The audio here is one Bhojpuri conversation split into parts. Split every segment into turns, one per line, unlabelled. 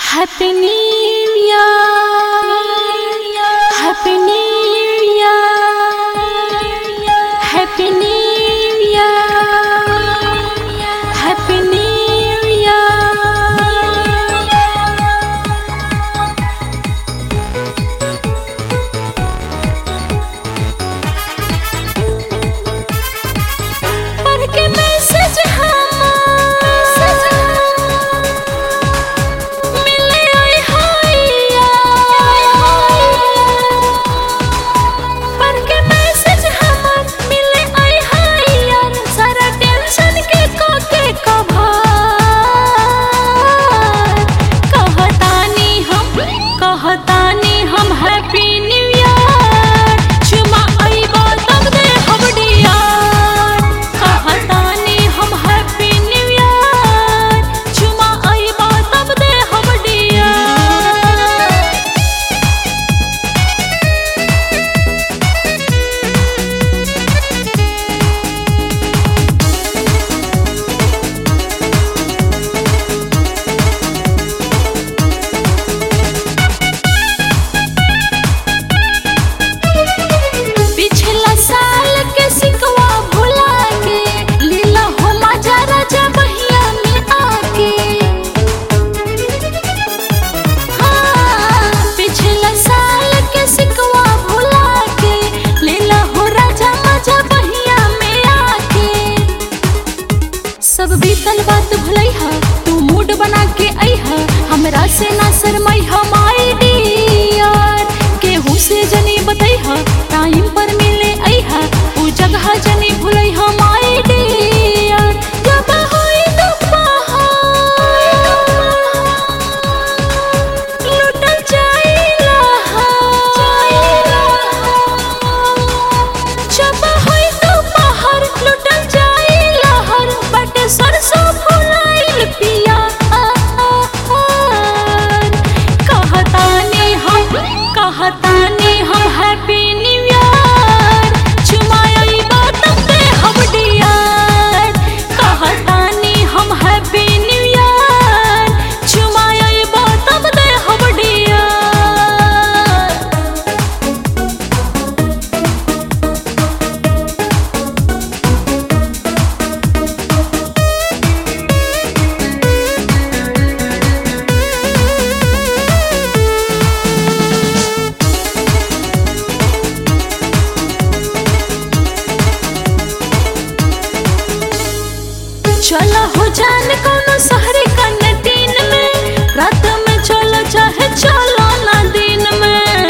Happy New Year, Happy New Year, Happy New Year, Happy New Year. पढ़ के मैसेज सब बीतल बात भुलैहा, तू मूड बना के अइहा, हमरा से ना शरमैहा माय डियर। केहू से जनी बतैहा, टाइम पर मिले अइहा, ऊ जगह जनी भुलैहा माय डियर। जब होई दोपहर लुटल जाई लहर, जब होई दोपहर लुटल जाई लहर, बटे सरसों फुलाइल पिया। कहतानी हम हैप्पी न्यू ईयर, चुमाई बातम दे हम डियर। कहतानी हम हैप्पी न्यू ईयर, चुमाई बातम दे हम डियर। चलो हो जान कोनो शहरी कैंटीन में, रात में चलो चाहे चलो ना दिन में।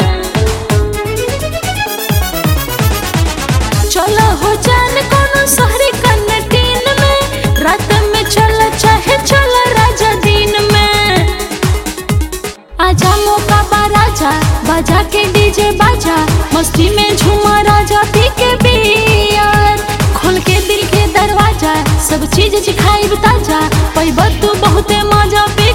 चलो हो जान कोनो शहरी कैंटीन में, रात में चलो चाहे चलो राजा दिन में। आजा मौका बा राजा, बाजा के डीजे बाजा, मस्ती में झूमा राजा पी के बियर। खोल के दिल के दरवाजा, सब चीज सिखाई ताजा, पैबा तू बहुते मजा पे।